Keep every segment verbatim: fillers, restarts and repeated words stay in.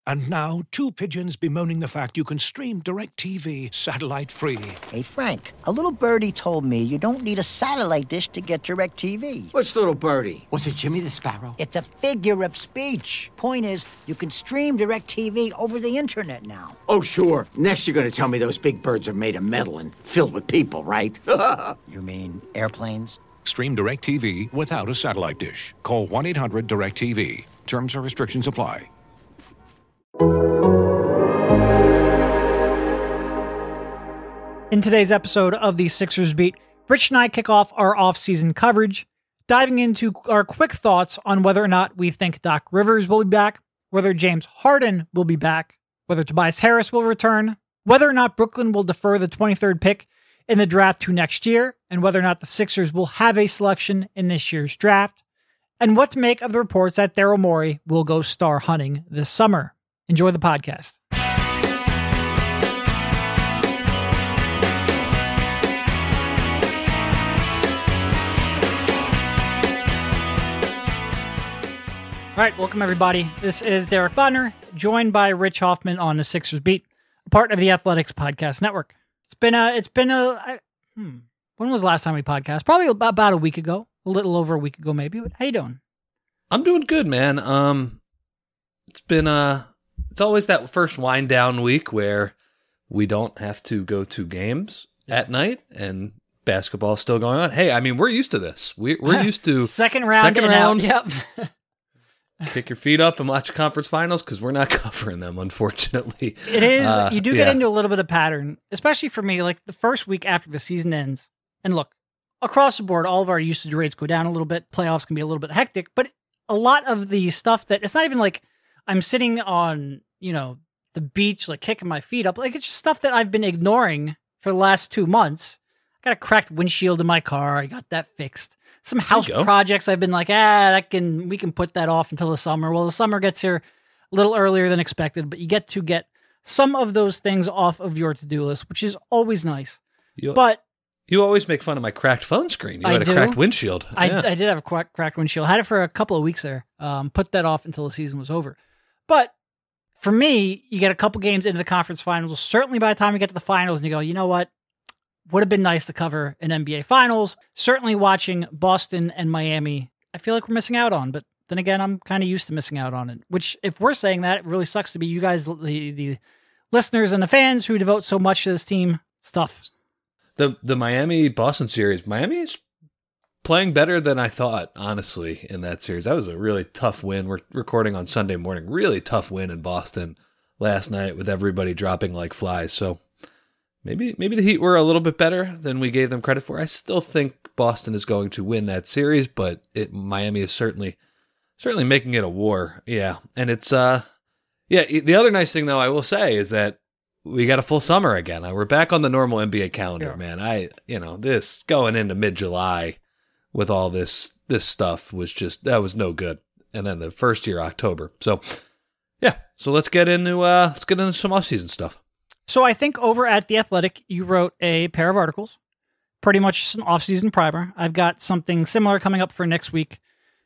And now, two pigeons bemoaning the fact you can stream DirecTV satellite-free. Hey, Frank, a little birdie told me you don't need a satellite dish to get DirecTV. What's little birdie? Was it Jimmy the Sparrow? It's a figure of speech. Point is, you can stream DirecTV over the internet now. Oh, sure. Next you're going to tell me those big birds are made of metal and filled with people, right? You mean airplanes? Stream DirecTV without a satellite dish. Call one eight hundred direct T V. Terms and restrictions apply. In today's episode of the Sixers Beat, Rich and I kick off our off-season coverage, diving into our quick thoughts on whether or not we think Doc Rivers will be back, whether James Harden will be back, whether Tobias Harris will return, whether or not Brooklyn will defer the twenty-third pick in the draft to next year, and whether or not the Sixers will have a selection in this year's draft, and what to make of the reports that Daryl Morey will go star hunting this summer. Enjoy the podcast. All right, welcome everybody. This is Derek Bodner, joined by Rich Hoffman on the Sixers Beat, a part of the Athletics Podcast Network. It's been a, it's been a, I, hmm, when was the last time we podcast? Probably about, about a week ago, a little over a week ago maybe. How you doing? I'm doing good, man. Um, it's been uh it's always that first wind down week where we don't have to go to games yeah. at night and basketball's still going on. Hey, I mean, we're used to this. We, we're used to second round, second round. Out. Yep. Kick your feet up and watch conference finals because we're not covering them, unfortunately. It is. Uh, you do get yeah. into a little bit of pattern, especially for me, like the first week after the season ends. And look, across the board, all of our usage rates go down a little bit. Playoffs can be a little bit hectic, but a lot of the stuff that it's not even like I'm sitting on, you know, the beach, like kicking my feet up. Like it's just stuff that I've been ignoring for the last two months. I got a cracked windshield in my car. I got that fixed. Some house projects I've been like, ah, that can we can put that off until the summer. Well, the summer gets here a little earlier than expected, but you get to get some of those things off of your to-do list, which is always nice. You, but you always make fun of my cracked phone screen. You I had a do. cracked windshield. I, yeah. I did have a crack, cracked windshield. I had it for a couple of weeks there. Um, put that off until the season was over. But for me, you get a couple games into the conference finals. Certainly by the time you get to the finals and you go, you know what? Would have been nice to cover an N B A Finals. Certainly watching Boston and Miami, I feel like we're missing out on. But then again, I'm kind of used to missing out on it. Which, if we're saying that, it really sucks to be you guys, the, the listeners and the fans who devote so much to this team. Stuff. The the Miami-Boston series, Miami is playing better than I thought, honestly, in that series. That was a really tough win. We're recording on Sunday morning. Really tough win in Boston last night with everybody dropping like flies. So Maybe maybe the Heat were a little bit better than we gave them credit for. I still think Boston is going to win that series, but it, Miami is certainly certainly making it a war. Yeah, and it's uh, yeah. The other nice thing, though, I will say, is that we got a full summer again. We're back on the normal N B A calendar, yeah. man. I you know this going into mid July with all this this stuff was just that was no good. And then the first year October. So yeah, so let's get into uh, let's get into some off season stuff. So I think over at The Athletic, you wrote a pair of articles, pretty much an off-season primer. I've got something similar coming up for next week.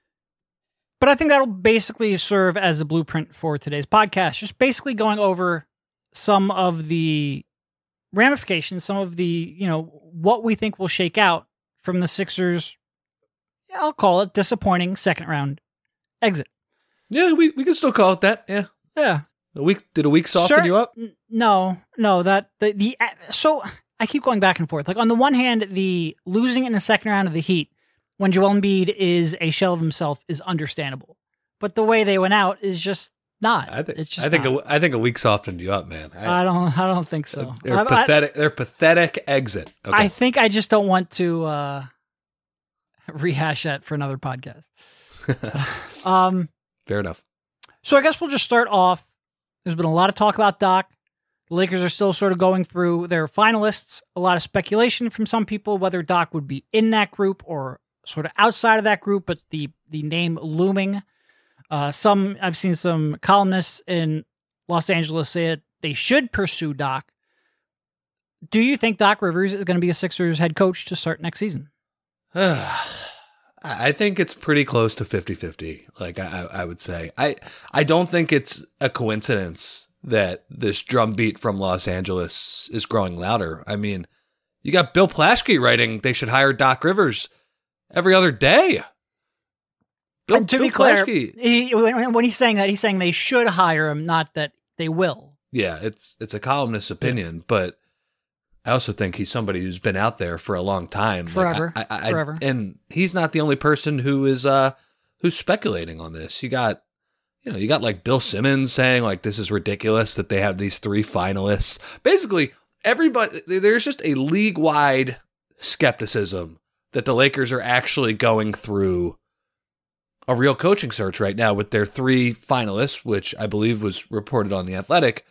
But I think that'll basically serve as a blueprint for today's podcast, just basically going over some of the ramifications, some of the, you know, what we think will shake out from the Sixers, I'll call it disappointing second round exit. Yeah, we, we can still call it that, yeah. Yeah. A week did a week soften sure, you up? No, no. That the the so I keep going back and forth. Like on the one hand, the losing in the second round of the Heat when Joel Embiid is a shell of himself is understandable, but the way they went out is just not. I think it's just I think not. A, I think a week softened you up, man. I, I don't. I don't think so. They're I, pathetic. I, they're pathetic exit. Okay. I think I just don't want to uh, rehash that for another podcast. um, Fair enough. So I guess we'll just start off. There's been a lot of talk about Doc. The Lakers are still sort of going through their finalists. A lot of speculation from some people whether Doc would be in that group or sort of outside of that group, but the, the name looming. Uh, some I've seen some columnists in Los Angeles say that they should pursue Doc. Do you think Doc Rivers is going to be the Sixers head coach to start next season? I think it's pretty close to fifty-fifty. Like I, I would say, I, I don't think it's a coincidence that this drumbeat from Los Angeles is growing louder. I mean, you got Bill Plaschke writing they should hire Doc Rivers every other day. Bill, and to Bill be clear, Plaschke, he, when, when he's saying that, he's saying they should hire him, not that they will. yeah, it's it's a columnist's opinion, yeah. But I also think he's somebody who's been out there for a long time, forever, like, I, I, forever, I, and he's not the only person who is uh who's speculating on this. You got, you know, you got like Bill Simmons saying like this is ridiculous that they have these three finalists. Basically, everybody there's just a league wide skepticism that the Lakers are actually going through a real coaching search right now with their three finalists, which I believe was reported on The Athletic.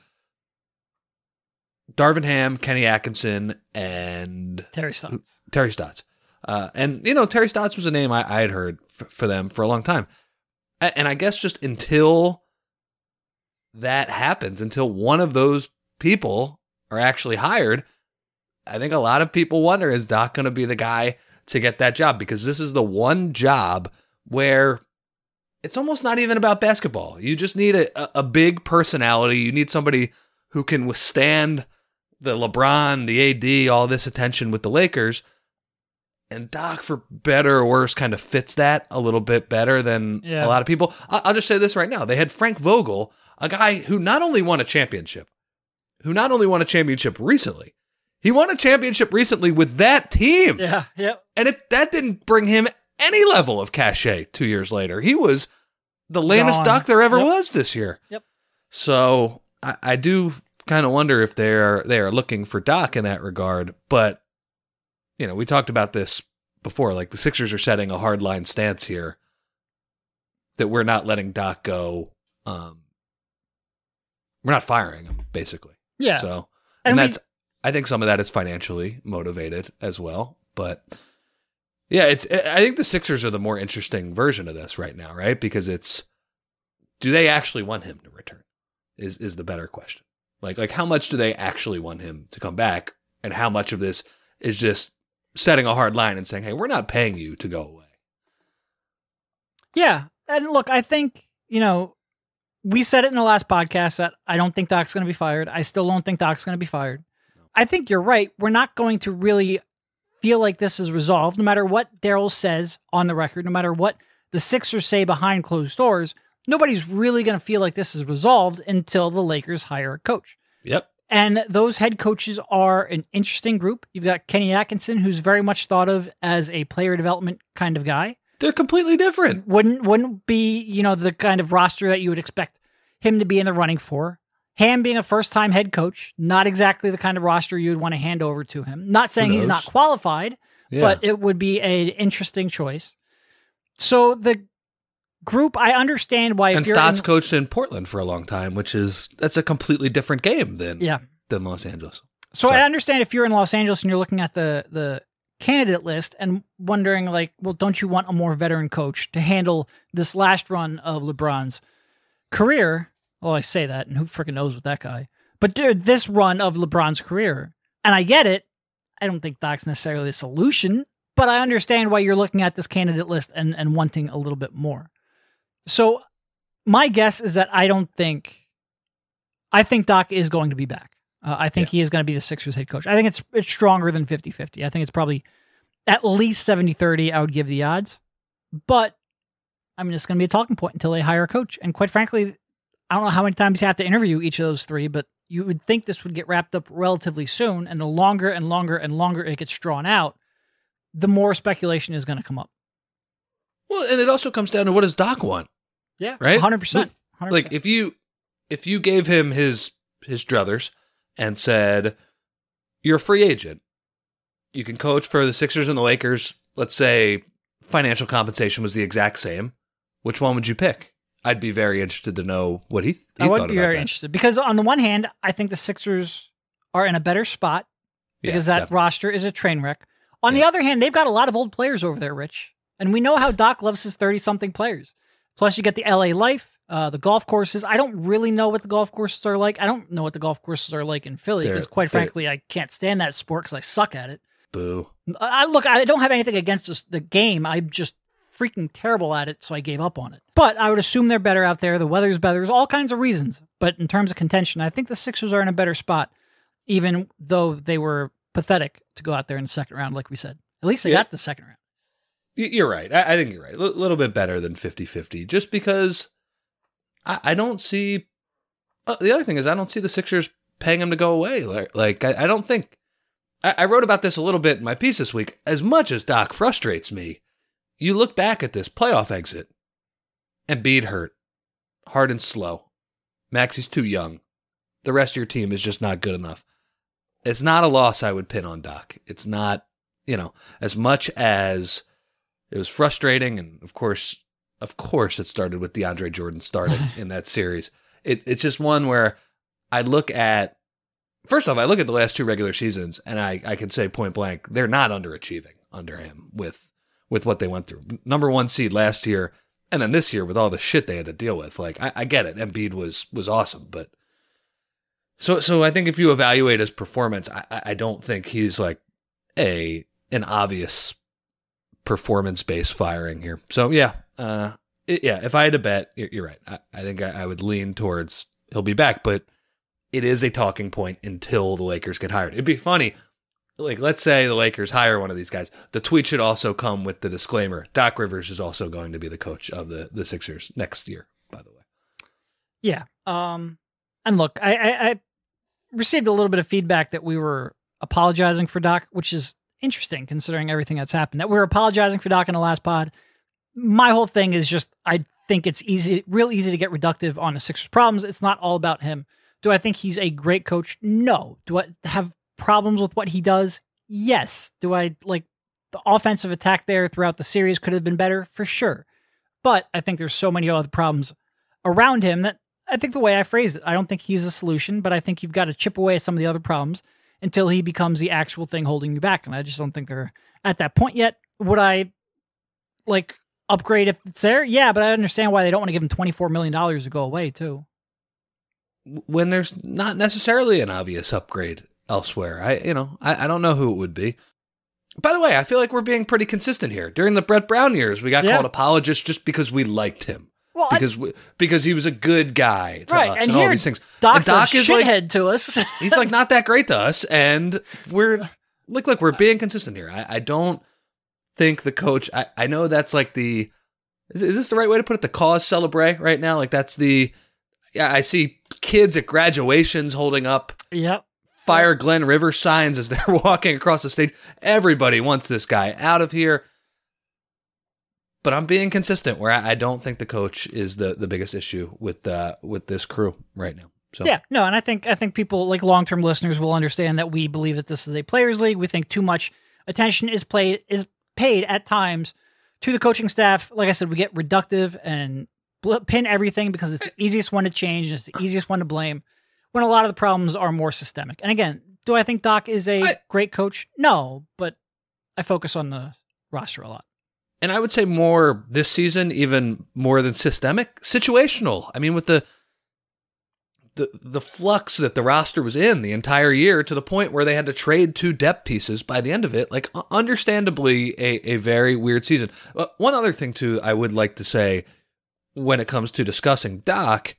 Darvin Ham, Kenny Atkinson, and Terry Stotts. Terry Stotts. Uh, and, you know, Terry Stotts was a name I, I had heard f- for them for a long time. A- and I guess just until that happens, until one of those people are actually hired, I think a lot of people wonder, is Doc going to be the guy to get that job? Because this is the one job where it's almost not even about basketball. You just need a, a big personality. You need somebody who can withstand the LeBron, the A D, all this attention with the Lakers. And Doc, for better or worse, kind of fits that a little bit better than yeah. a lot of people. I- I'll just say this right now. They had Frank Vogel, a guy who not only won a championship, who not only won a championship recently, he won a championship recently with that team. Yeah, yeah. And it that didn't bring him any level of cachet two years later. He was the lamest Gone. Doc there ever Yep. was this year. Yep. So I, I do kind of wonder if they're they are looking for Doc in that regard. But, you know, we talked about this before. Like, the Sixers are setting a hardline stance here that we're not letting Doc go. Um, we're not firing him, basically. Yeah. So, And and, we- that's, I think some of that is financially motivated as well. But yeah, it's, I think the Sixers are the more interesting version of this right now, right? Because it's, do they actually want him to return? Is is the better question. Like, like how much do they actually want him to come back? And how much of this is just setting a hard line and saying, hey, we're not paying you to go away? Yeah. And look, I think, you know, we said it in the last podcast that I don't think Doc's going to be fired. I still don't think Doc's going to be fired. I think you're right. We're not going to really feel like this is resolved, no matter what Daryl says on the record, no matter what the Sixers say behind closed doors. Nobody's really going to feel like this is resolved until the Lakers hire a coach. Yep. And those head coaches are an interesting group. You've got Kenny Atkinson, who's very much thought of as a player development kind of guy. They're completely different. Wouldn't wouldn't be, you know, the kind of roster that you would expect him to be in the running for. Ham being a first-time head coach, not exactly the kind of roster you would want to hand over to him. Not saying he's not qualified, Yeah. but it would be an interesting choice. So the group, I understand why. If And you're Stotts in, coached in Portland for a long time, which is, that's a completely different game than, yeah. than Los Angeles. So Sorry. I understand if you're in Los Angeles and you're looking at the the candidate list and wondering, like, well, don't you want a more veteran coach to handle this last run of LeBron's career? Well, I say that, and who freaking knows with that guy? But dude, this run of LeBron's career, and I get it. I don't think Doc's necessarily a solution, but I understand why you're looking at this candidate list and, and wanting a little bit more. So my guess is that I don't think, I think Doc is going to be back. Uh, I think Yeah. he is going to be the Sixers head coach. I think it's it's stronger than fifty-fifty. I think it's probably at least seventy-thirty. I would give the odds. But, I mean, it's going to be a talking point until they hire a coach. And quite frankly, I don't know how many times you have to interview each of those three, but you would think this would get wrapped up relatively soon. And the longer and longer and longer it gets drawn out, the more speculation is going to come up. Well, and it also comes down to, what does Doc want? Yeah, Right? one hundred percent. one hundred percent. Like, if you if you gave him his his druthers and said, you're a free agent, you can coach for the Sixers and the Lakers, let's say financial compensation was the exact same, which one would you pick? I'd be very interested to know what he, he I thought would be about very that. interested because on the one hand, I think the Sixers are in a better spot because Yeah, that definitely. roster is a train wreck. On the Yeah. other hand, they've got a lot of old players over there, Rich. And we know how Doc loves his thirty-something players. Plus, you get the L A life, uh, the golf courses. I don't really know what the golf courses are like. I don't know what the golf courses are like in Philly because, They're- quite they're- frankly, I can't stand that sport because I suck at it. Boo. I look, I don't have anything against this, the game. I just freaking terrible at it, so I gave up on it. But I would assume they're better out there. The weather's better. There's all kinds of reasons. But in terms of contention, I think the Sixers are in a better spot, even though they were pathetic to go out there in the second round, like we said. At least they yeah. got the second round. You're right. I, I think you're right. A L- little bit better than fifty-fifty, just because I, I don't see... Uh, the other thing is I don't see the Sixers paying him to go away. Like, like I, I don't think... I, I wrote about this a little bit in my piece this week. As much as Doc frustrates me, you look back at this playoff exit, Embiid hurt, Harden's slow, Maxey's too young. The rest of your team is just not good enough. It's not a loss I would pin on Doc. It's not, you know, as much as it was frustrating, and of course, of course, it started with DeAndre Jordan starting in that series. It, it's just one where I look at, first off, I look at the last two regular seasons, and I, I can say point blank, they're not underachieving under him with with what they went through. Number one seed last year, and then this year with all the shit they had to deal with. Like, I, I get it. Embiid was was awesome, but so so I think if you evaluate his performance, I, I don't think he's like a an obvious performance-based firing here. So yeah, uh, it, yeah. If I had to bet, you're, you're right. I, I think I, I would lean towards he'll be back, but it is a talking point until the Lakers get hired. It'd be funny, like let's say the Lakers hire one of these guys. The tweet should also come with the disclaimer: Doc Rivers is also going to be the coach of the the Sixers next year. By the way, yeah. Um, and look, I, I, I received a little bit of feedback that we were apologizing for Doc, which is interesting considering everything that's happened. That we're apologizing for Doc in the last pod. My whole thing is just I think it's easy, real easy to get reductive on the Sixers' problems. It's not all about him. Do I think he's a great coach? No. Do I have problems with what he does? Yes. Do I like the offensive attack there throughout the series could have been better? For sure. But I think there's so many other problems around him that I think the way I phrased it, I don't think he's a solution, but I think you've got to chip away at some of the other problems until he becomes the actual thing holding you back. And I just don't think they're at that point yet. Would I like upgrade if it's there? Yeah, but I understand why they don't want to give him twenty-four million dollars to go away too. When there's not necessarily an obvious upgrade elsewhere. I, you know, I, I don't know who it would be. By the way, I feel like we're being pretty consistent here. During the Brett Brown years, we got yeah. called apologists just because we liked him. Well, because we, because he was a good guy to right, us and, and all these things. Doc's and Doc a is shithead like, to us. He's like not that great to us, and we're look, look, we're being consistent here. I, I don't think the coach. I, I know that's like the. Is, is this the right way to put it? The cause celebre right now, like that's the. Yeah, I see kids at graduations holding up. Yep. Fire Glenn Rivers signs as they're walking across the stage. Everybody wants this guy out of here. But I'm being consistent where I don't think the coach is the, the biggest issue with uh, with this crew right now. So yeah, no, and I think I think people like long term listeners will understand that we believe that this is a players' league. We think too much attention is played is paid at times to the coaching staff. Like I said, we get reductive and bl- pin everything because it's the easiest one to change and it's the easiest one to blame. When a lot of the problems are more systemic. And again, do I think Doc is a I, great coach? No, but I focus on the roster a lot. And I would say more this season, even more than systemic, situational. I mean, with the the the flux that the roster was in the entire year to the point where they had to trade two depth pieces by the end of it, like understandably a, a very weird season. Uh, one other thing, too, I would like to say when it comes to discussing Doc,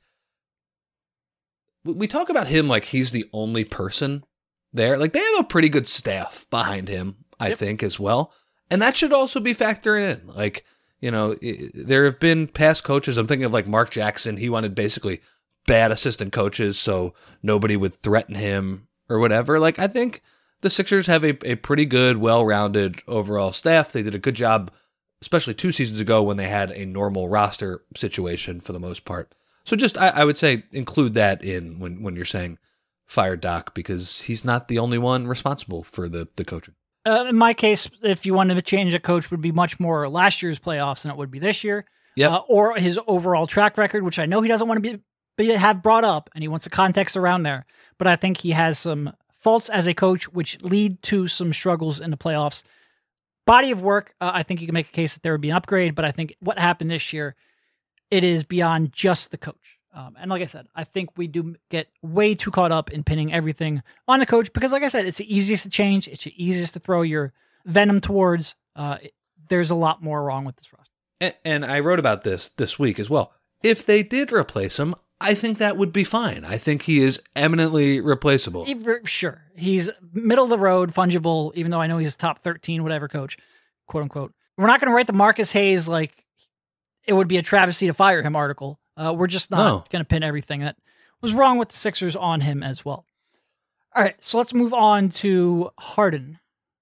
we talk about him like he's the only person there. Like they have a pretty good staff behind him, I yep. think, as well. And that should also be factoring in. Like, you know, there have been past coaches. I'm thinking of like Mark Jackson. He wanted basically bad assistant coaches so nobody would threaten him or whatever. Like, I think the Sixers have a, a pretty good, well-rounded overall staff. They did a good job, especially two seasons ago when they had a normal roster situation for the most part. So just, I, I would say, include that in when, when you're saying fire Doc, because he's not the only one responsible for the, the coaching. Uh, in my case, if you wanted to change a coach, would be much more last year's playoffs than it would be this year. Yep. Uh, or his overall track record, which I know he doesn't want to be, be have brought up, and he wants a context around there. But I think he has some faults as a coach, which lead to some struggles in the playoffs. Body of work, uh, I think you can make a case that there would be an upgrade, but I think what happened this year, it is beyond just the coach. Um, and like I said, I think we do get way too caught up in pinning everything on the coach because, like I said, it's the easiest to change. It's the easiest to throw your venom towards. Uh, it, there's a lot more wrong with this roster. And, and I wrote about this this week as well. If they did replace him, I think that would be fine. I think he is eminently replaceable. He- Sure. He's middle of the road, fungible, even though I know he's top thirteen, whatever coach, quote unquote. We're not going to write the Marcus Hayes, like it would be a travesty to fire him article. Uh, we're just not No. going to pin everything that was wrong with the Sixers on him as well. All right, so let's move on to Harden.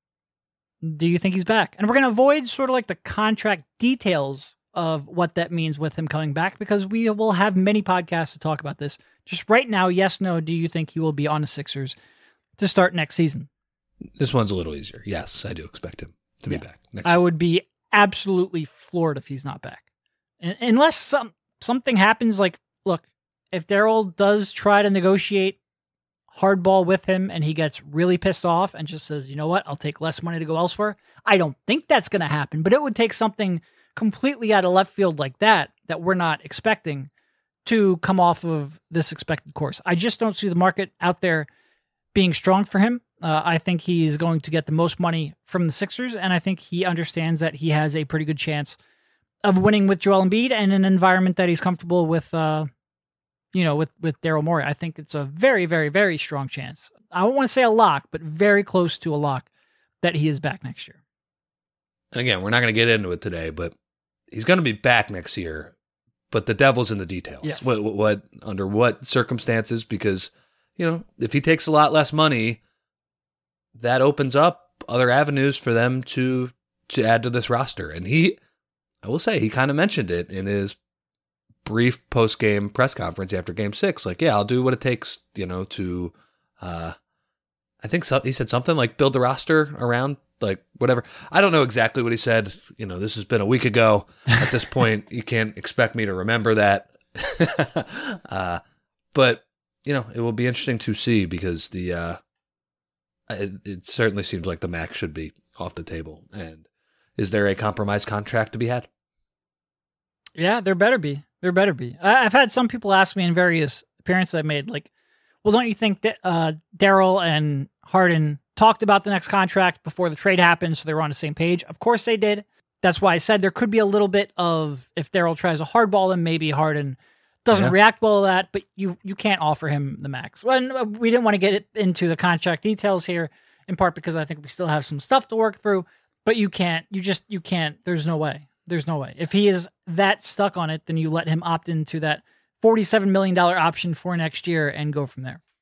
Do you think he's back? And we're going to avoid sort of like the contract details of what that means with him coming back, because we will have many podcasts to talk about this. Just right now, yes, no, do you think he will be on the Sixers to start next season? This one's a little easier. Yes, I do expect him to be Yeah. back next I would be absolutely floored if he's not back. Un- Unless some something happens, like, look, if Daryl does try to negotiate hardball with him and he gets really pissed off and just says, you know what, I'll take less money to go elsewhere. I don't think that's going to happen, but it would take something completely out of left field like that, that we're not expecting, to come off of this expected course. I just don't see the market out there being strong for him. Uh, I think he's going to get the most money from the Sixers, and I think he understands that he has a pretty good chance of winning with Joel Embiid and an environment that he's comfortable with, uh, you know, with, with Daryl Morey. I think it's a very, very, very strong chance. I don't want to say a lock, but very close to a lock that he is back next year. And again, we're not going to get into it today, but he's going to be back next year. But the devil's in the details. Yes. What, what, what, under what circumstances? Because, you know, if he takes a lot less money, that opens up other avenues for them to to add to this roster. And he, I will say, he kind of mentioned it in his brief post-game press conference after Game Six. Like, yeah, I'll do what it takes, you know, to. Uh, I think so, he said something like build the roster around. Like, whatever. I don't know exactly what he said. You know, this has been a week ago. At this point, you can't expect me to remember that. uh, but, you know, it will be interesting to see, because the uh, it, it certainly seems like the max should be off the table. And is there a compromise contract to be had? Yeah, there better be. There better be. I, I've had some people ask me in various appearances I've made, like, well, don't you think that uh, Daryl and Harden talked about the next contract before the trade happened, so they were on the same page? Of course they did. That's why I said there could be a little bit of, if Daryl tries to hardball him, maybe Harden doesn't Yeah. react well to that, but you you can't offer him the max. Well, we didn't want to get it into the contract details here, in part because I think we still have some stuff to work through, but you can't, you just, you can't, there's no way. There's no way. If he is that stuck on it, then you let him opt into that forty-seven million dollars option for next year and go from there.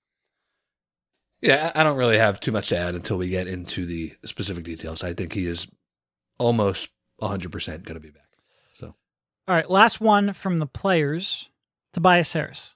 Yeah, I don't really have too much to add until we get into the specific details. I think he is almost one hundred percent going to be back. So, All right, last one from the players, Tobias Harris.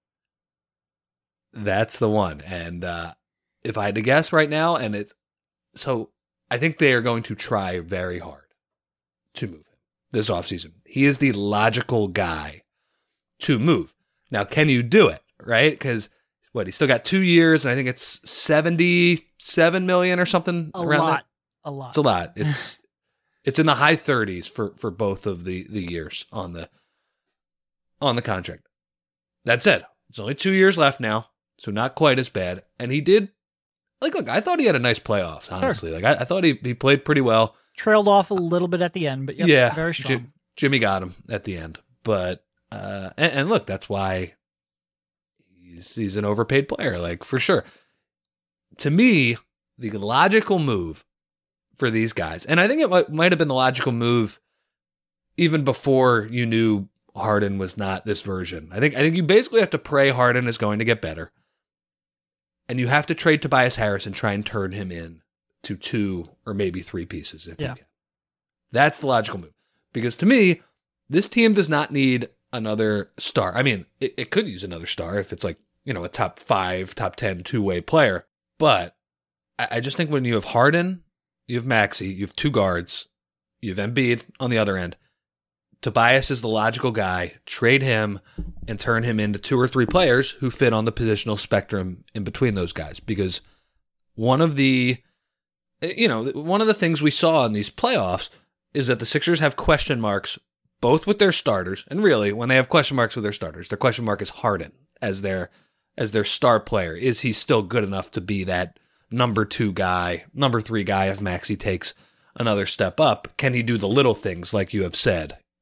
that's the one. And uh, if I had to guess right now, and it's so I think they are going to try very hard to move him this offseason. He is the logical guy to move. Now, can you do it, right? Because what, he's still got two years, and I think it's seventy-seven million or something A around lot. that. A lot. It's a lot. It's it's in the high thirties for, for both of the, the years on the on the contract. That said, it's only two years left now, so not quite as bad. And he did, like, look, I thought he had a nice playoffs, honestly. Sure. Like, I, I thought he, he played pretty well. Trailed off a little bit at the end, but yep, yeah, very strong. J- Jimmy got him at the end. But, uh, and, and look, that's why he's, he's an overpaid player, like, for sure. To me, the logical move for these guys, and I think it might, might have been the logical move even before you knew Harden was not this version. I think I think you basically have to pray Harden is going to get better, and you have to trade Tobias Harris and try and turn him in to two or maybe three pieces if Yeah. you can. That's the logical move, because to me, this team does not need another star. I mean, it, it could use another star if it's like, you know, a top five, top ten two-way player, but I, I just think when you have Harden, you have Maxey, you have two guards, you have Embiid on the other end. Tobias is the logical guy. Trade him and turn him into two or three players who fit on the positional spectrum in between those guys. Because one of the, you know, one of the things we saw in these playoffs is that the Sixers have question marks both with their starters, and really, when they have question marks with their starters, their question mark is Harden as their as their star player. Is he still good enough to be that number two guy, number three guy if Maxey takes another step up? Can he do the little things like you have said?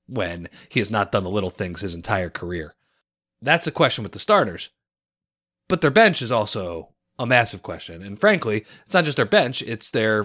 when he has not done the little things his entire career. That's a question with the starters. But their bench is also a massive question. And frankly, it's not just their bench, it's their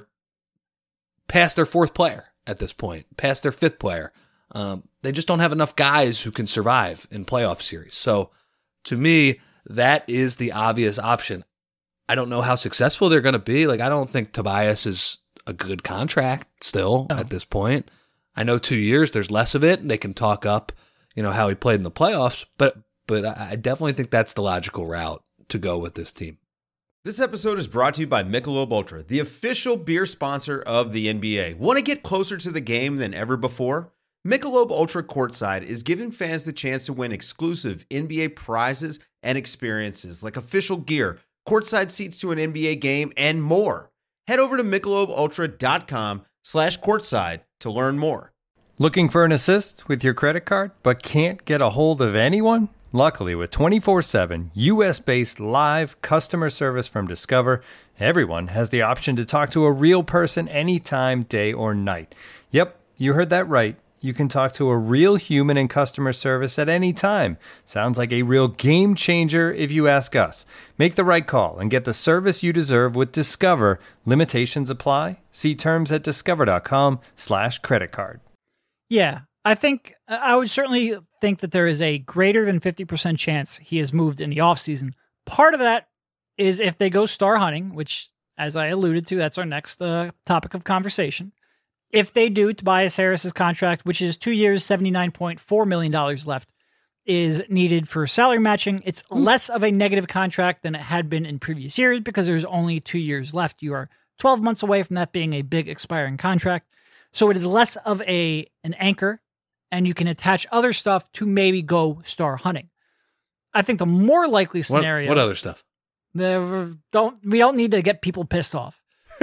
past their fourth player at this point, past their fifth player. Um, they just don't have enough guys who can survive in playoff series. So to me, that is the obvious option. I don't know how successful they're going to be. Like, I don't think Tobias is a good contract still no. at this point. I know two years, there's less of it, and they can talk up, you know, how he played in the playoffs, but but I definitely think that's the logical route to go with this team. This episode is brought to you by Michelob Ultra, the official beer sponsor of the N B A. Want to get closer to the game than ever before? Michelob Ultra Courtside is giving fans the chance to win exclusive N B A prizes and experiences like official gear, courtside seats to an N B A game, and more. Head over to michelobultra.com slash courtside to learn more. Looking for an assist with your credit card but can't get a hold of anyone? Luckily, with twenty-four seven U S-based live customer service from Discover, everyone has the option to talk to a real person anytime, day or night. Yep, you heard that right. You can talk to a real human in customer service at any time. Sounds like a real game changer if you ask us. Make the right call and get the service you deserve with Discover. Limitations apply. See terms at discover.com slash credit card. Yeah, I think I would certainly think that there is a greater than fifty percent chance he has moved in the offseason. Part of that is if they go star hunting, which, as I alluded to, that's our next uh, topic of conversation. If they do, Tobias Harris's contract, which is two years, seventy-nine point four million dollars left, is needed for salary matching. It's less of a negative contract than it had been in previous years because there's only two years left. You are twelve months away from that being a big expiring contract. So it is less of a an anchor, and you can attach other stuff to maybe go star hunting. I think the more likely scenario... What, what other stuff? The, don't we don't need to get people pissed off.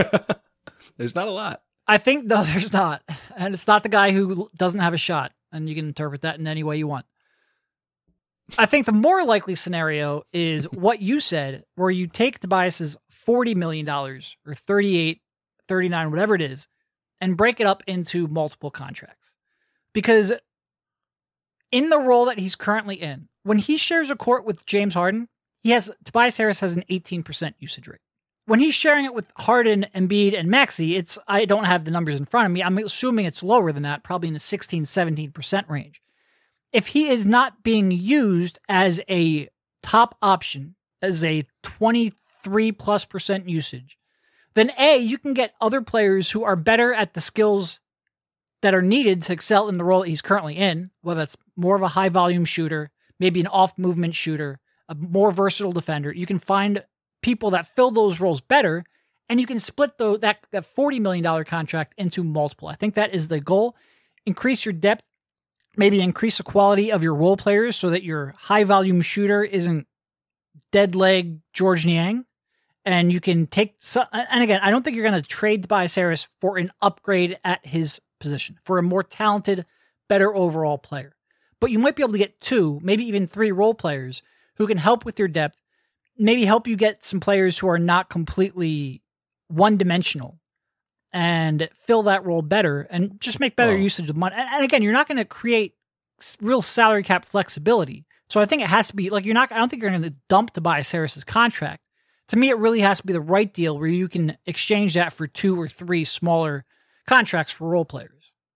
There's not a lot. I think, no, there's not. And it's not the guy who doesn't have a shot, and you can interpret that in any way you want. I think the more likely scenario is what you said, where you take Tobias's forty million dollars or thirty-eight, thirty-nine, whatever it is, and break it up into multiple contracts. Because in the role that he's currently in, when he shares a court with James Harden, he has Tobias Harris has an eighteen percent usage rate. When he's sharing it with Harden, Embiid, and Maxey, it's I don't have the numbers in front of me. I'm assuming it's lower than that, probably in the sixteen, seventeen percent range. If he is not being used as a top option, as a twenty-three plus percent usage, then A, you can get other players who are better at the skills that are needed to excel in the role that he's currently in, whether that's more of a high volume shooter, maybe an off movement shooter, a more versatile defender. You can find people that fill those roles better, and you can split the, that, that forty million dollars contract into multiple. I think that is the goal. Increase your depth, maybe increase the quality of your role players so that your high volume shooter isn't dead leg George Niang. And you can take, so, and again, I don't think you're going to trade Tobias Harris for an upgrade at his position, for a more talented, better overall player. But you might be able to get two, maybe even three role players who can help with your depth, maybe help you get some players who are not completely one-dimensional and fill that role better and just make better oh. usage of money. And, and again, you're not going to create real salary cap flexibility. So I think it has to be, like, you're not, I don't think you're going to dump Tobias Harris's contract. To me, it really has to be the right deal where you can exchange that for two or three smaller contracts for role players.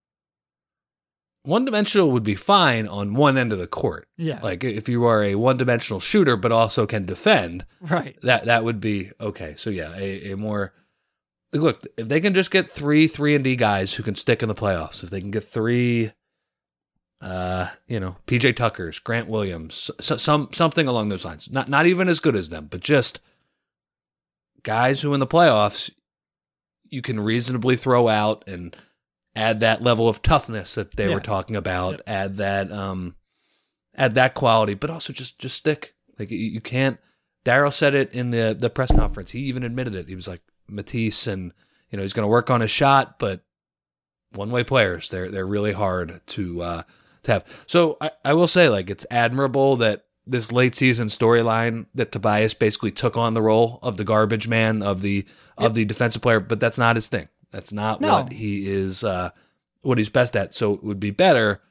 One-dimensional would be fine on one end of the court. Yeah. Like if you are a one-dimensional shooter but also can defend, right? That that would be okay. So yeah, a, a more look, if they can just get three three and D guys who can stick in the playoffs, if they can get three, uh, you know, P J Tuckers, Grant Williams, so, some something along those lines. Not not even as good as them, but just guys who in the playoffs you can reasonably throw out and add that level of toughness that they yeah. were talking about, yeah. add that um, add that quality, but also just just stick. Like you, you can't. Daryl said it in the the press conference. He even admitted it. He was like, Matisse, and you know he's going to work on his shot, but one way players, they're they're really hard to uh, to have. So I, I will say, like, it's admirable that this late season storyline that Tobias basically took on the role of the garbage man, of the yep. of the defensive player, but that's not his thing. That's not no. what he is, uh, what he's best at. So it would be better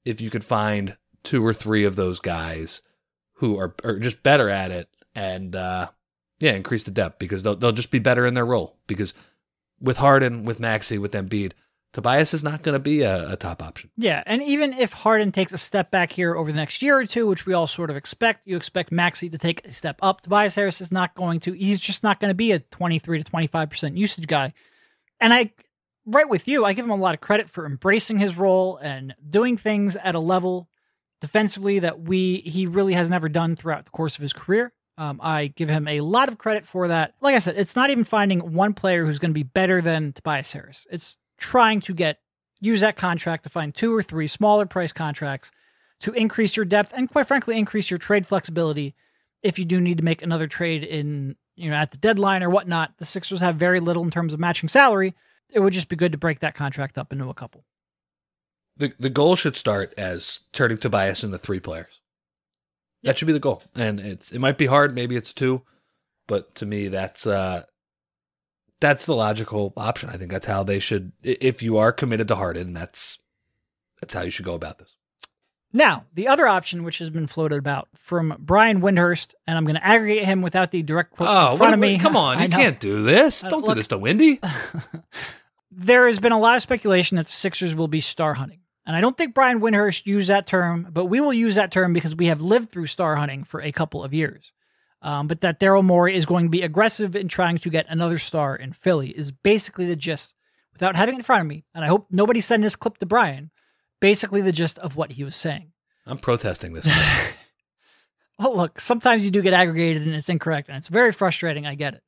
if you could find two or three of those guys who are, are just better at it and, uh, yeah, increase the depth because they'll, they'll just be better in their role. Because with Harden, with Maxey, with Embiid, Tobias is not going to be a, a top option. Yeah, and even if Harden takes a step back here over the next year or two, which we all sort of expect, you expect Maxey to take a step up. Tobias Harris is not going to. He's just not going to be a twenty-three to twenty-five percent usage guy. And I, right with you, I give him a lot of credit for embracing his role and doing things at a level defensively that we he really has never done throughout the course of his career. Um, I give him a lot of credit for that. Like I said, it's not even finding one player who's going to be better than Tobias Harris. It's trying to get, use that contract to find two or three smaller price contracts to increase your depth and quite frankly, increase your trade flexibility. If you do need to make another trade in, you know, at the deadline or whatnot, the Sixers have very little in terms of matching salary. It would just be good to break that contract up into a couple. The the goal should start as turning Tobias into three players. That should be the goal. And it's, it might be hard. Maybe it's two, but to me, that's, uh, That's the logical option. I think that's how they should, if you are committed to Harden, that's that's how you should go about this. Now, the other option, which has been floated about from Brian Windhurst, and I'm going to aggregate him without the direct quote oh, in front what, of me. Come on, you can't do this. Uh, Don't look, do this to Windy. There has been a lot of speculation that the Sixers will be star hunting. And I don't think Brian Windhurst used that term, but we will use that term because we have lived through star hunting for a couple of years. Um, but that Daryl Morey is going to be aggressive in trying to get another star in Philly is basically the gist, without having it in front of me, and I hope nobody send this clip to Brian, basically the gist of what he was saying. I'm protesting this. Well, look, sometimes you do get aggregated and it's incorrect, and it's very frustrating, I get it.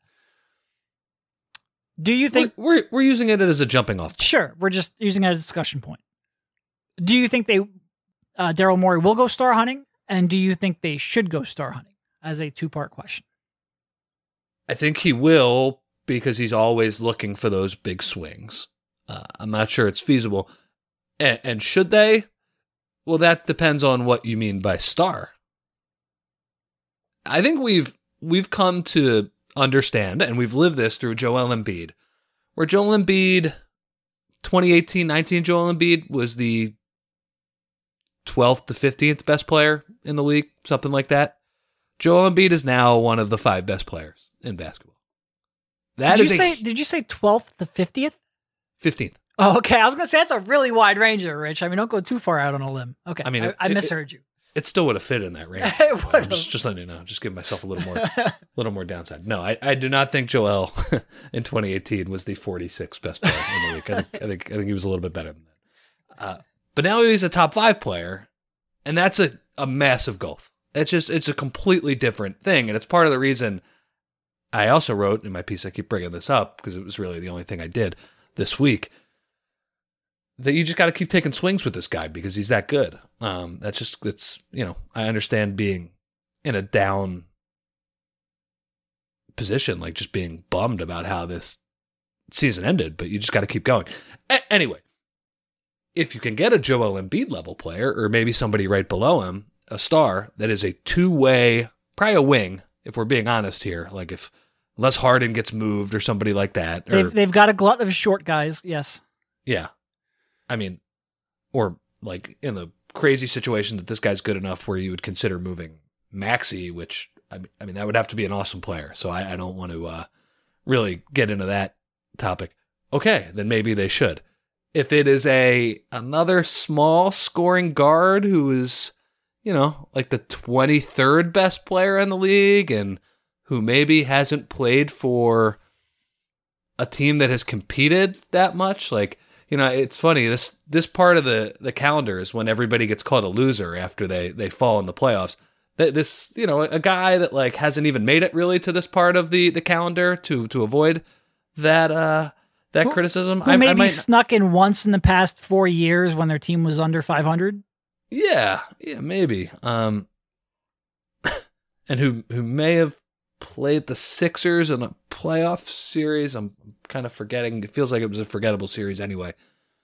Do you think... We're, we're, we're using it as a jumping off point. Sure, we're just using it as a discussion point. Do you think they, uh, Daryl Morey will go star hunting, and do you think they should go star hunting? As a two-part question. I think he will because he's always looking for those big swings. Uh, I'm not sure it's feasible. And, and should they? Well, that depends on what you mean by star. I think we've we've come to understand, and we've lived this through Joel Embiid, where Joel Embiid, twenty eighteen nineteen Joel Embiid was the twelfth to fifteenth best player in the league, something like that. Joel Embiid is now one of the five best players in basketball. That did is you a, say? Did you say twelfth to fiftieth? fifteenth. Oh, okay. I was gonna say that's a really wide range there, Rich. I mean, don't go too far out on a limb. Okay. I mean, I, it, I it, misheard you. It still would have fit in that range. It would've. just, just letting you know. Just giving myself a little more, little more downside. No, I, I do not think Joel in twenty eighteen was the forty-sixth best player in the league. I think, I think, I think he was a little bit better than that. Uh, but now he's a top five player, and that's a, a massive gulf. It's just, it's a completely different thing. And it's part of the reason I also wrote in my piece, I keep bringing this up because it was really the only thing I did this week, that you just got to keep taking swings with this guy because he's that good. Um, that's just, it's, you know, I understand being in a down position, like just being bummed about how this season ended, but you just got to keep going. A- anyway, if you can get a Joel Embiid level player, or maybe somebody right below him, a star that is a two-way, probably a wing, if we're being honest here, like if unless Harden gets moved or somebody like that. Or, They've, they've got a glut of short guys, yes. Yeah. I mean, or like in the crazy situation that this guy's good enough where you would consider moving Maxey, which, I mean, I mean that would have to be an awesome player. So I, I don't want to uh, really get into that topic. Okay, then maybe they should. If it is a another small scoring guard who is, you know, like the twenty-third best player in the league and who maybe hasn't played for a team that has competed that much, like, you know, it's funny, this this part of the, the calendar is when everybody gets called a loser after they, they fall in the playoffs. This, you know, a guy that like hasn't even made it really to this part of the, the calendar to to avoid that uh that who, criticism. Who I, maybe I might, snuck in once in the past four years when their team was under five hundred. Yeah, yeah, maybe. Um, and who who may have played the Sixers in a playoff series. I'm kind of forgetting. It feels like it was a forgettable series anyway.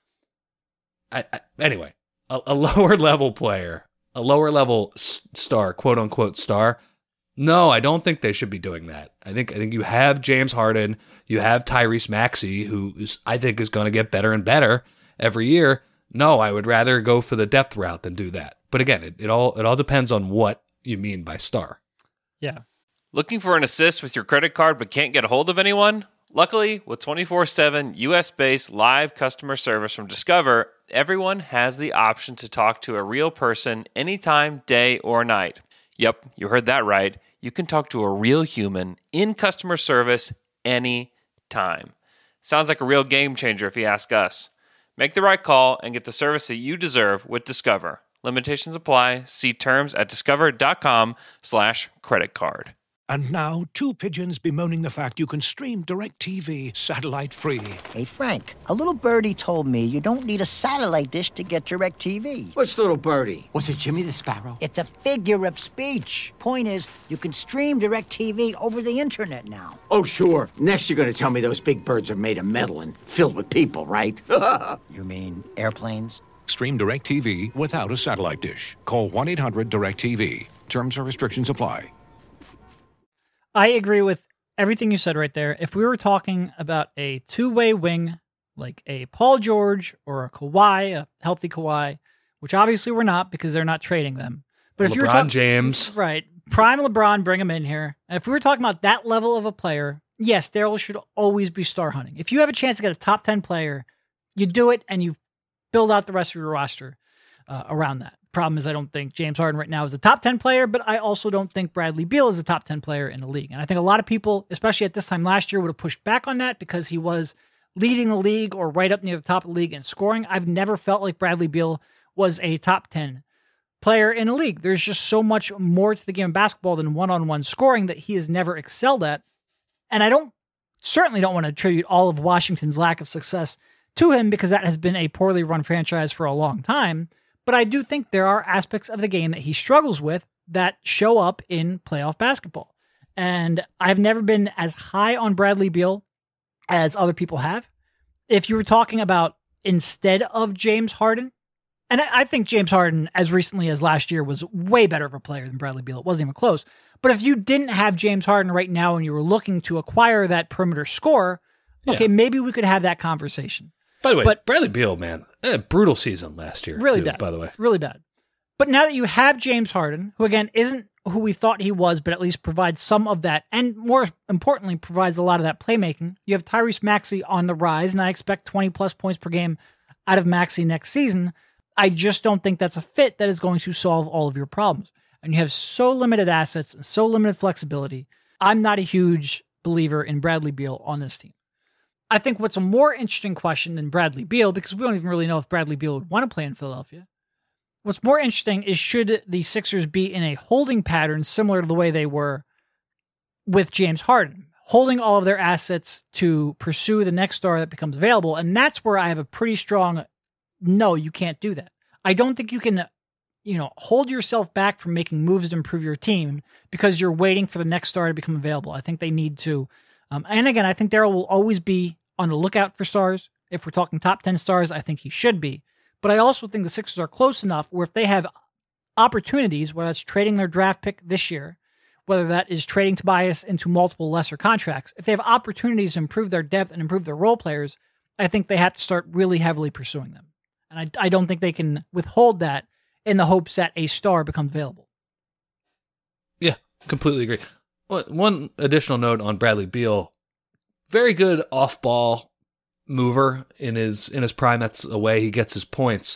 I, I anyway, a, a lower level player, a lower level s- star, quote unquote star. No, I don't think they should be doing that. I think I think you have James Harden, you have Tyrese Maxey, who is, I think is going to get better and better every year. no, I would rather go for the depth route than do that. But again, it, it all it all depends on what you mean by star. Yeah. Looking for an assist with your credit card but can't get a hold of anyone? Luckily, with twenty-four seven U S-based live customer service from Discover, everyone has the option to talk to a real person anytime, day or night. Yep, you heard that right. You can talk to a real human in customer service anytime. Sounds like a real game changer if you ask us. Make the right call and get the service that you deserve with Discover. Limitations apply. See terms at discover.com slash credit card. And now, two pigeons bemoaning the fact you can stream DirecTV satellite-free. Hey, Frank, a little birdie told me you don't need a satellite dish to get DirecTV. What's little birdie? Was it Jimmy the Sparrow? It's a figure of speech. Point is, you can stream DirecTV over the internet now. Oh, sure. Next you're going to tell me those big birds are made of metal and filled with people, right? You mean airplanes? Stream DirecTV without a satellite dish. Call one eight hundred direct T V. Terms and restrictions apply. I agree with everything you said right there. If we were talking about a two-way wing, like a Paul George or a Kawhi, a healthy Kawhi, which obviously we're not because they're not trading them. But if LeBron you were talking, James. Right. Prime LeBron, bring him in here. And if we were talking about that level of a player, yes, Daryl should always be star hunting. If you have a chance to get a top ten player, you do it and you build out the rest of your roster uh, around that. Problem is, I don't think James Harden right now is a top ten player, but I also don't think Bradley Beal is a top ten player in the league. And I think a lot of people, especially at this time last year, would have pushed back on that because he was leading the league or right up near the top of the league in scoring. I've never felt like Bradley Beal was a top ten player in the league. There's just so much more to the game of basketball than one-on-one scoring that he has never excelled at. And I don't certainly don't want to attribute all of Washington's lack of success to him because that has been a poorly run franchise for a long time. But I do think there are aspects of the game that he struggles with that show up in playoff basketball. And I've never been as high on Bradley Beal as other people have. If you were talking about instead of James Harden, and I think James Harden, as recently as last year, was way better of a player than Bradley Beal. It wasn't even close. But if you didn't have James Harden right now and you were looking to acquire that perimeter scorer, okay, Yeah. maybe we could have that conversation. By the way, But- Bradley Beal, man, eh, brutal season last year. Really too, bad. By the way, Really bad. But now that you have James Harden, who again isn't who we thought he was, but at least provides some of that, and more importantly, provides a lot of that playmaking. You have Tyrese Maxey on the rise, and I expect twenty plus points per game out of Maxey next season. I just don't think that's a fit that is going to solve all of your problems. And you have so limited assets and so limited flexibility. I'm not a huge believer in Bradley Beal on this team. I think what's a more interesting question than Bradley Beal, because we don't even really know if Bradley Beal would want to play in Philadelphia. What's more interesting is should the Sixers be in a holding pattern similar to the way they were with James Harden, holding all of their assets to pursue the next star that becomes available. And that's where I have a pretty strong, no, you can't do that. I don't think you can, you know, hold yourself back from making moves to improve your team because you're waiting for the next star to become available. I think they need to. Um, and again, I think Daryl will always be on the lookout for stars. If we're talking top ten stars, I think he should be. But I also think the Sixers are close enough where if they have opportunities, whether that's trading their draft pick this year, whether that is trading Tobias into multiple lesser contracts, if they have opportunities to improve their depth and improve their role players, I think they have to start really heavily pursuing them. And I, I don't think they can withhold that in the hopes that a star becomes available. yeah, completely agree. Well, one additional note on Bradley Beal: very good off-ball mover in his in his prime. That's a way he gets his points.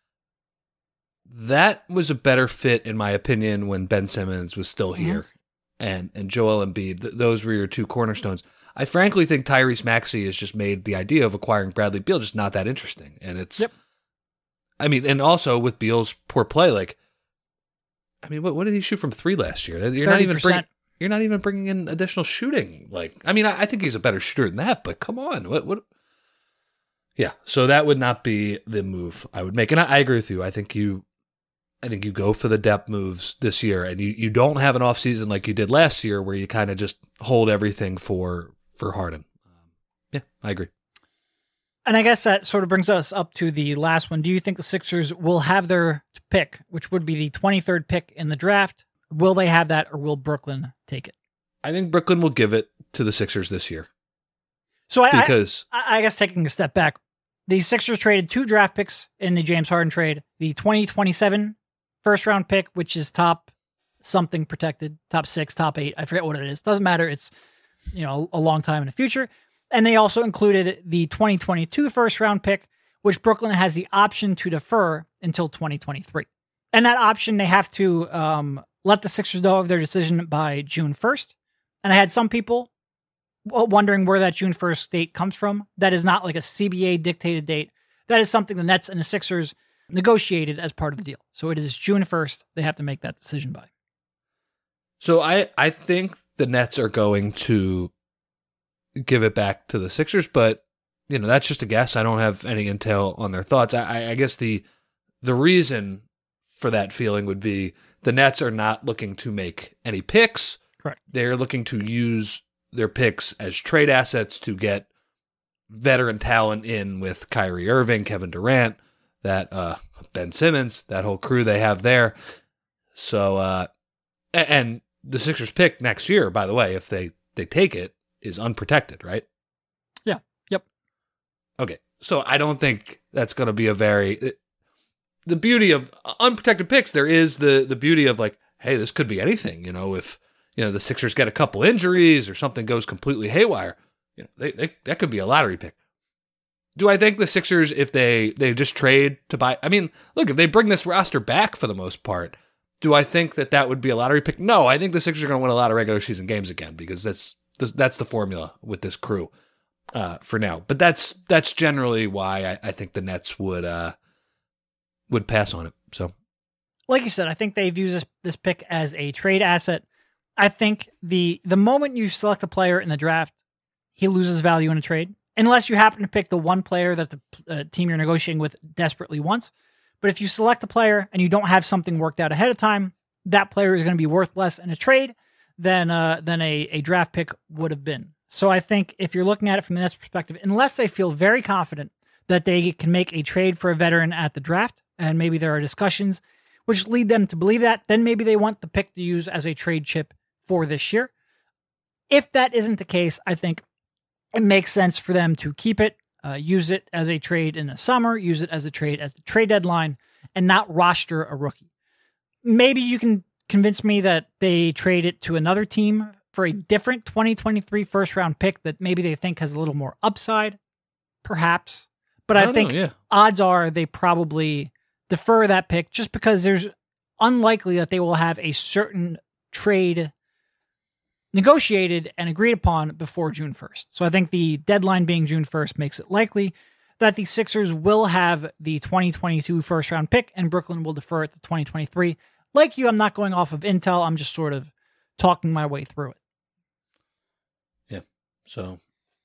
That was a better fit, in my opinion, when Ben Simmons was still here, mm-hmm. and and Joel Embiid. Th- those were your two cornerstones. I frankly think Tyrese Maxey has just made the idea of acquiring Bradley Beal just not that interesting. And it's, yep. I mean, and also with Beal's poor play, like, I mean, what what did he shoot from three last year? You're not even bringing, you're not even bringing in additional shooting. Like, I mean, I, I think he's a better shooter than that, but come on, what what? Yeah, so that would not be the move I would make, and I, I agree with you. I think you, I think you go for the depth moves this year, and you, you don't have an off season like you did last year, where you kind of just hold everything for for Harden. Um, yeah, I agree. And I guess that sort of brings us up to the last one. Do you think the Sixers will have their pick, which would be the twenty-third pick in the draft? Will they have that, or will Brooklyn take it? I think Brooklyn will give it to the Sixers this year. So I, because I, I guess taking a step back, The Sixers traded two draft picks in the James Harden trade. The twenty twenty-seven first round pick, which is top something protected, top six, top eight. I forget what it is. Doesn't matter. It's, you know, a long time in the future. And they also included the twenty twenty-two first round pick, which Brooklyn has the option to defer until twenty twenty-three. And that option, they have to um, let the Sixers know of their decision by June first. And I had some people wondering where that June first date comes from. That is not like a C B A dictated date. That is something the Nets and the Sixers negotiated as part of the deal. So it is June first. They have to make that decision by. So I, I think the Nets are going to give it back to the Sixers, but you know, that's just a guess. I don't have any intel on their thoughts. I, I guess the the reason for that feeling would be the Nets are not looking to make any picks. Correct. They're looking to use their picks as trade assets to get veteran talent in with Kyrie Irving, Kevin Durant, that uh, Ben Simmons, that whole crew they have there. So, uh, and the Sixers pick next year, by the way, if they, they take it, is unprotected, right? Yeah. Yep. Okay. So I don't think that's going to be a very, it, the beauty of unprotected picks, there is the, the beauty of like, hey, this could be anything, you know, if, you know, the Sixers get a couple injuries or something goes completely haywire, you know, they, they that could be a lottery pick. Do I think the Sixers, if they, they just trade to buy, I mean, look, if they bring this roster back for the most part, do I think that that would be a lottery pick? No, I think the Sixers are going to win a lot of regular season games again because that's that's the formula with this crew uh, for now. But that's that's generally why I, I think the Nets would uh, would pass on it. So, like you said, I think they've used this, this pick as a trade asset. I think the the moment you select a player in the draft, he loses value in a trade, unless you happen to pick the one player that the uh, team you're negotiating with desperately wants. But if you select a player and you don't have something worked out ahead of time, that player is going to be worth less in a trade than uh, than a, a draft pick would have been. So I think if you're looking at it from the Nets' perspective, unless they feel very confident that they can make a trade for a veteran at the draft, and maybe there are discussions which lead them to believe that, then maybe they want the pick to use as a trade chip for this year. If that isn't the case, I think it makes sense for them to keep it, uh, use it as a trade in the summer, use it as a trade at the trade deadline, and not roster a rookie. Maybe you can convince me that they trade it to another team for a different twenty twenty-three first round pick that maybe they think has a little more upside, perhaps. But I, I think know, yeah. odds are they probably defer that pick just because there's unlikely that they will have a certain trade negotiated and agreed upon before June first. So I think the deadline being June first makes it likely that the Sixers will have the twenty twenty-two first round pick and Brooklyn will defer it to twenty twenty-three. Like you, I'm not going off of intel. I'm just sort of talking my way through it. Yeah. So,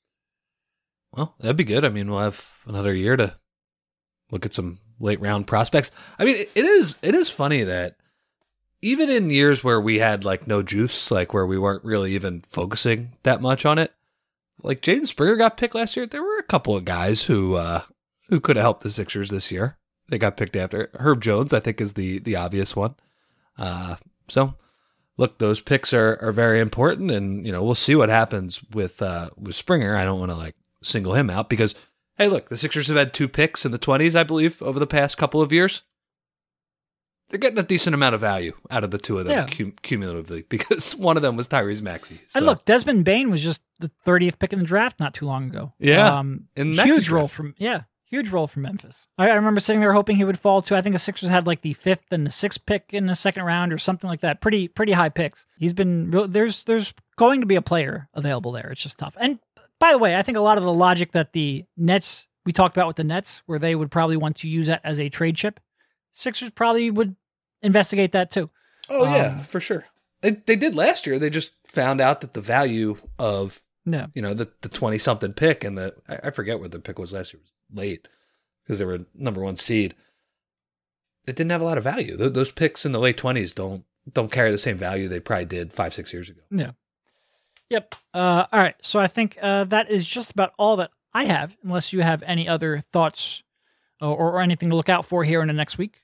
well, that'd be good. I mean, we'll have another year to look at some late round prospects. I mean, it is, it is funny that even in years where we had like no juice, like where we weren't really even focusing that much on it, like Jaden Springer got picked last year. There were a couple of guys who uh, who could have helped the Sixers this year. They got picked after. Herb Jones, I think, is the the obvious one. Uh, so, look, those picks are, are very important, and you know we'll see what happens with uh, with Springer. I don't want to like single him out because hey, look, the Sixers have had two picks in the twenties, I believe, over the past couple of years. They're getting a decent amount of value out of the two of them yeah. cum- cumulatively because one of them was Tyrese Maxey. So. And look, Desmond Bane was just the thirtieth pick in the draft not too long ago. Yeah, um, huge role from yeah, huge role from Memphis. I, I remember sitting there hoping he would fall to. I think the Sixers had like the fifth and the sixth pick in the second round or something like that. Pretty pretty high picks. He's been real, there's there's going to be a player available there. It's just tough. And by the way, I think a lot of the logic that the Nets we talked about with the Nets, where they would probably want to use that as a trade chip, Sixers probably would investigate that too. Oh um, yeah, for sure. They, they did last year. They just found out that the value of yeah. you know the the twenty something pick and the I, I forget what the pick was last year. It was late because they were number one seed. It didn't have a lot of value. Th- those picks in the late twenties don't don't carry the same value they probably did five six years ago. Yeah. Yep. Uh, all right. So I think uh, that is just about all that I have, unless you have any other thoughts or, or anything to look out for here in the next week.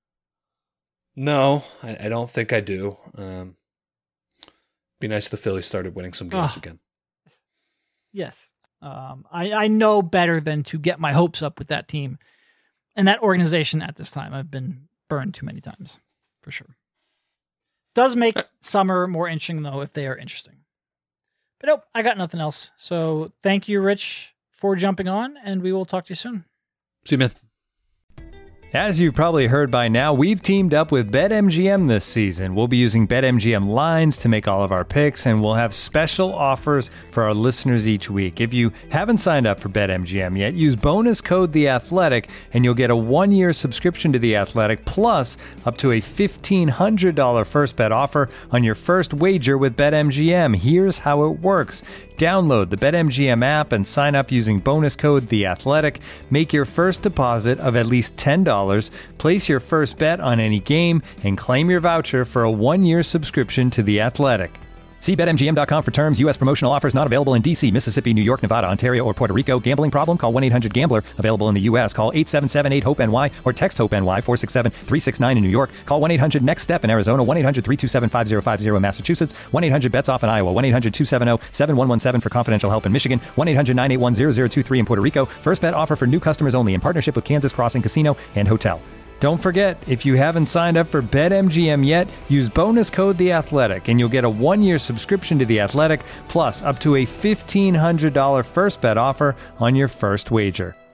No, I, I don't think I do. Um, be nice if the Phillies started winning some games oh. again. Yes. Um, I, I know better than to get my hopes up with that team and that organization at this time. I've been burned too many times, for sure. Does make summer more interesting, though, if they are interesting. But nope, I got nothing else. So thank you, Rich, for jumping on, and we will talk to you soon. See you, man. As you've probably heard by now, we've teamed up with BetMGM this season. We'll be using BetMGM lines to make all of our picks, and we'll have special offers for our listeners each week. If you haven't signed up for BetMGM yet, use bonus code The Athletic, and you'll get a one-year subscription to The Athletic, plus up to a fifteen hundred dollars first bet offer on your first wager with BetMGM. Here's how it works. Download the BetMGM app and sign up using bonus code The Athletic. Make your first deposit of at least ten dollars. Place your first bet on any game and claim your voucher for a one-year subscription to The Athletic. See Bet M G M dot com for terms. U S promotional offers not available in D C, Mississippi, New York, Nevada, Ontario, or Puerto Rico. Gambling problem? Call one eight hundred gambler. Available in the U S. Call eight seven seven eight hope N Y or text HOPE-NY four six seven three six nine in New York. Call one eight hundred next step in Arizona. one eight hundred three two seven five zero five zero in Massachusetts. one eight hundred bets off in Iowa. one eight hundred two seven zero seven one one seven for confidential help in Michigan. one eight hundred nine eight one zero zero two three in Puerto Rico. First bet offer for new customers only in partnership with Kansas Crossing Casino and Hotel. Don't forget, if you haven't signed up for BetMGM yet, use bonus code The Athletic, and you'll get a one-year subscription to The Athletic, plus up to a fifteen hundred dollars first bet offer on your first wager.